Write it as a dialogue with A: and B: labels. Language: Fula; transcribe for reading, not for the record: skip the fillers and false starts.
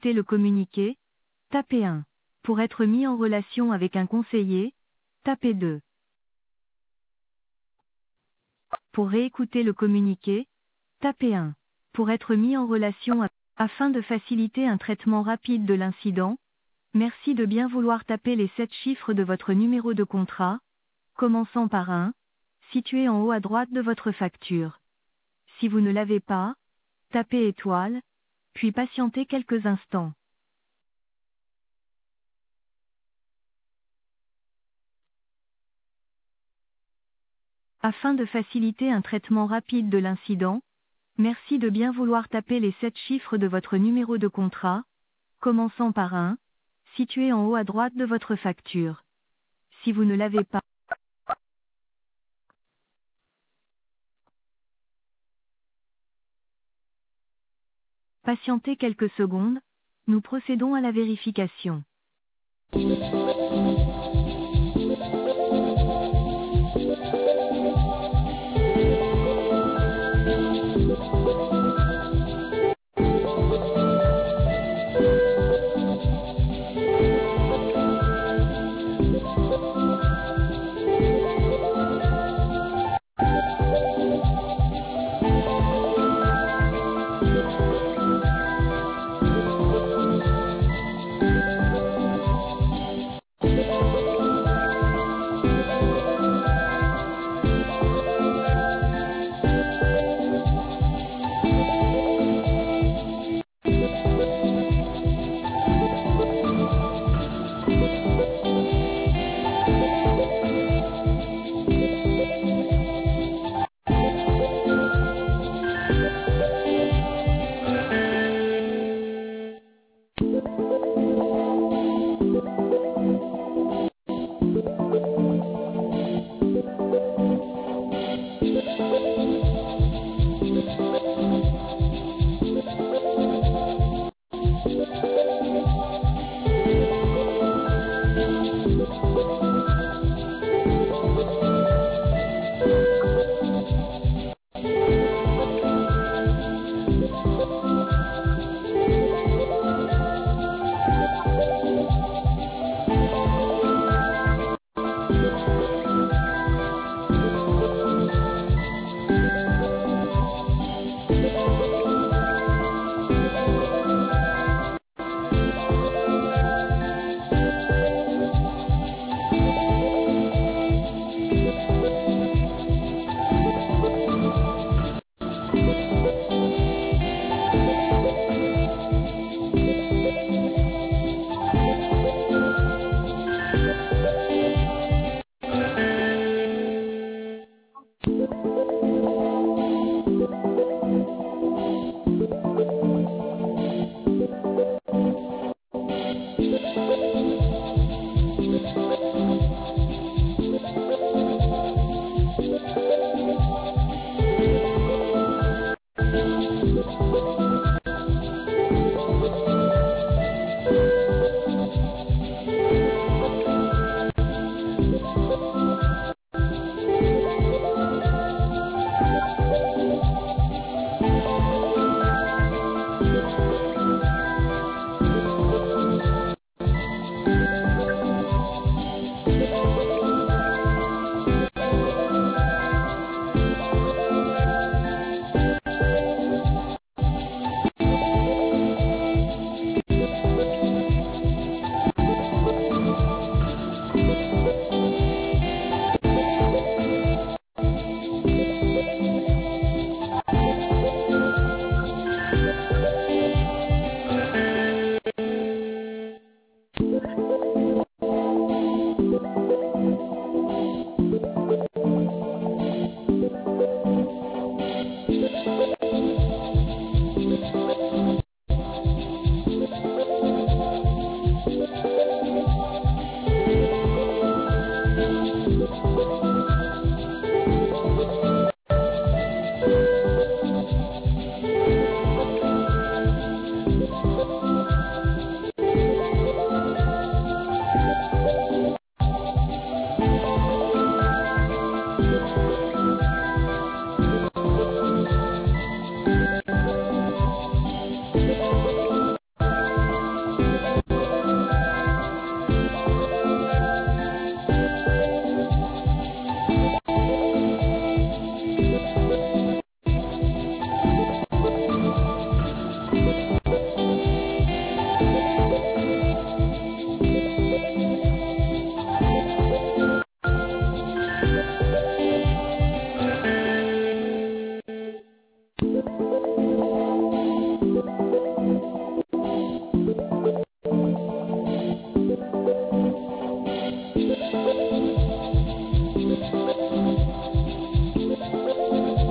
A: réécouter le communiqué, tapez 1. Pour être mis en relation avec un conseiller, tapez 2. Pour réécouter le communiqué, tapez 1. Pour être mis en relation afin de faciliter un traitement rapide de l'incident, merci de bien vouloir taper les 7 chiffres de votre numéro de contrat, commençant par 1, situé en haut à droite de votre facture. Si vous ne l'avez pas, tapez étoile, puis patientez quelques instants. Afin de faciliter un traitement rapide de l'incident, merci de bien vouloir taper les 7 chiffres de votre numéro de contrat, commençant par 1, situé en haut à droite de votre facture. Si vous ne l'avez pas, patientez quelques secondes, nous procédons à la vérification.